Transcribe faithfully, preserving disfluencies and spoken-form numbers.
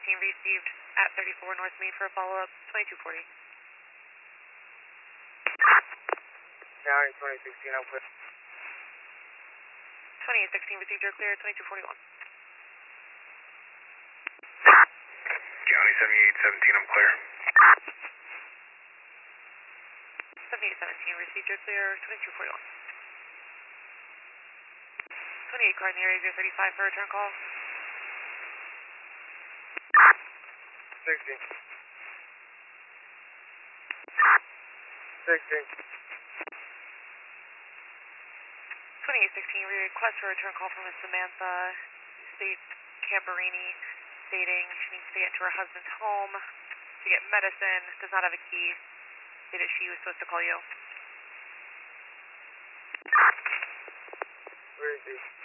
sixteen received at thirty-four North Main for a follow-up, twenty-two forty. County twenty sixteen, I'm clear. twenty-eight sixteen received, you're clear, twenty-two forty-one. County seventy-eight seventeen, I'm clear. seventy-eight seventeen received, you're clear, twenty-two forty-one. twenty-eight car in the area, zero thirty-five for a return call. sixteen. sixteen. twenty-eight sixteen, request for a return call from Miss Samantha, states Camperini, stating she needs to get to her husband's home to get medicine, does not have a key, stated she was supposed to call you. Where is he?